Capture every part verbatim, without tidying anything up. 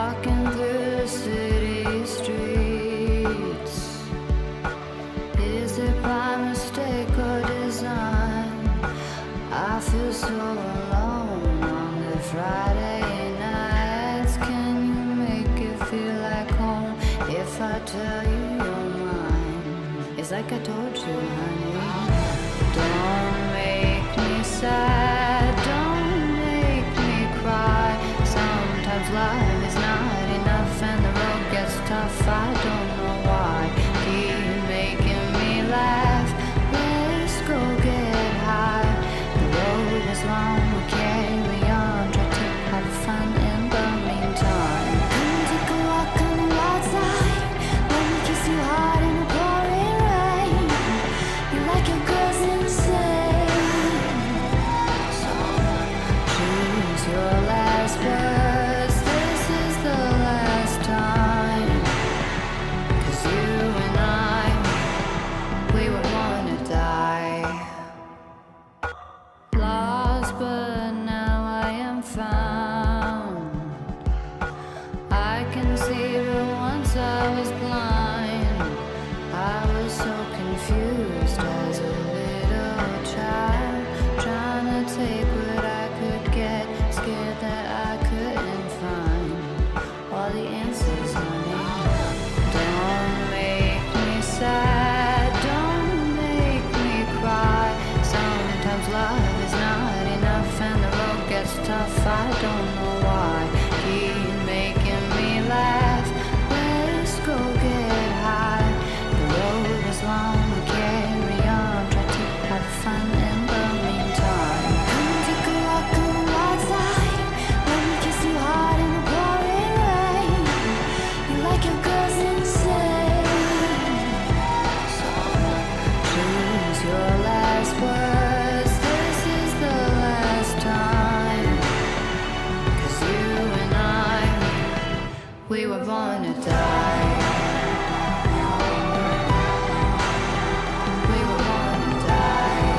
walking through the city streets. Is it by mistake or design? I feel so alone on the Friday nights. Can you make it feel like home if I tell you you're mine? It's like I told you, honey. Don't make me sad, don't make me cry. Sometimes life is not enough and the road gets tough. I don't know why. Keep making me laugh. Let's go get high. The road is long, we'll carry on. Try to have fun in the meantime. Come take a walk on the wild side. Let me kiss you hard in the pouring rain. You like your girls insane. So choose your last words. This is the last time. 'Cause you and I, we were born to die. Lost, but now I am found. I can see, but once I was blind. I was so confused as a little child, trying to take what I could get, scared that I couldn't find all the answers, honey. Don't make me sad, don't make me cry. Sometimes love is not enough and the road gets tough. I don't know why. Keep making me laugh. Let's go get high. The road is long, we'll carry on. Try to have fun in the meantime. Come take a walk on the wild side. Let me kiss you hard in the pouring rain. You like your girls insane. So choose your last words. This is the last time. 'Cause you and I, we were born to die. We were born to die.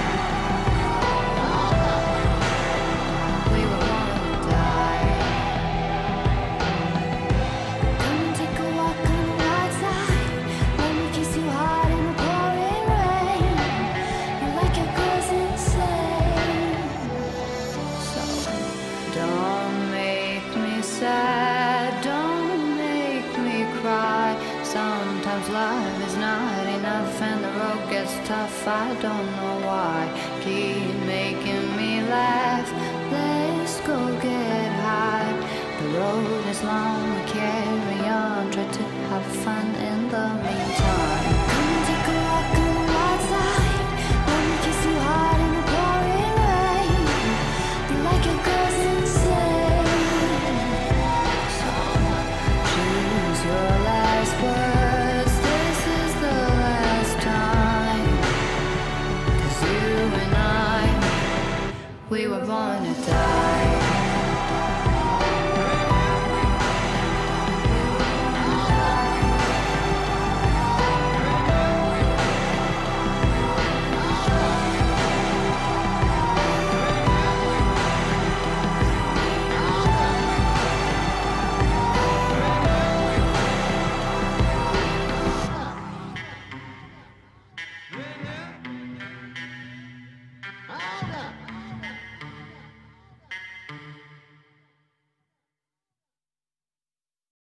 We were born to die. Come and take a walk on the wild side. Let me kiss you hard in the pouring rain. You like your girls insane. So don't make me sad, don't make me cry. Sometimes life is not enough and the road gets tough. I don't know why. Keep making me laugh. Let's go get high. The road is long, we carry on. Try to have fun in the meantime. Come and take a walk on the wild side. Let me kiss you hard in the pouring rain. You like your girls insane. So choose your last words. This is the last time. 'Cause you and I, we were born to die.